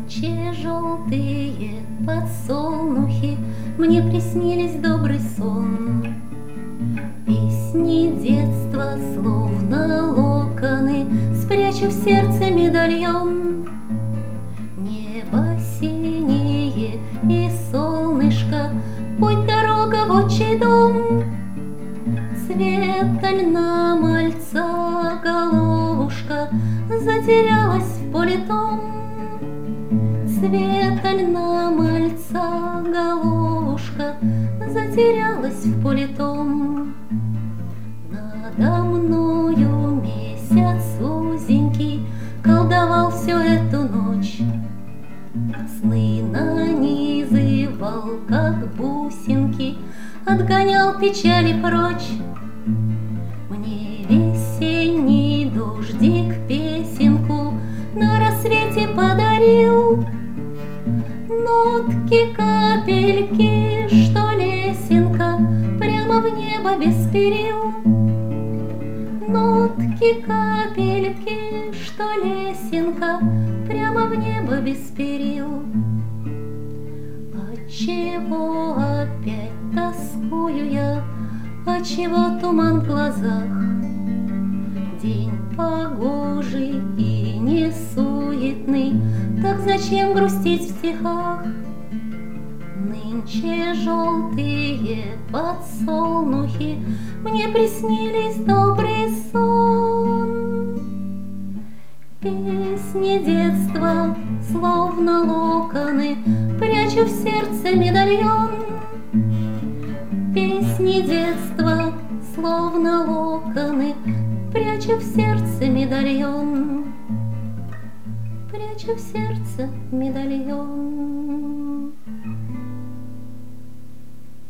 Нынче желтые подсолнухи, мне приснились добрый сон. Песни детства, словно локоны, спрячу в сердце медальон. Небо синее и солнышко, путь дорога в отчий дом. Цвета льна мальца головушка затерялась в поле том. Цвета льна мальца головушка затерялась в поле том. Надо мною месяц узенький колдовал всю эту ночь. Сны нанизывал, как бусинки, отгонял печали прочь. Мне весенний дождик песенку на рассвете подарил. Нотки, капельки, что лесенка прямо в небо без перил. Нотки, капельки, что лесенка прямо в небо без перил. Отчего опять тоскую я, отчего туман в глазах? День погожий и несуетный, так зачем грустить в стихах? Нынче желтые подсолнухи, мне приснились добрый сон. Песни детства, словно локоны, прячу в сердце медальон. Песни детства, словно локоны, прячу в сердце медальон. Прячу в сердце медальон.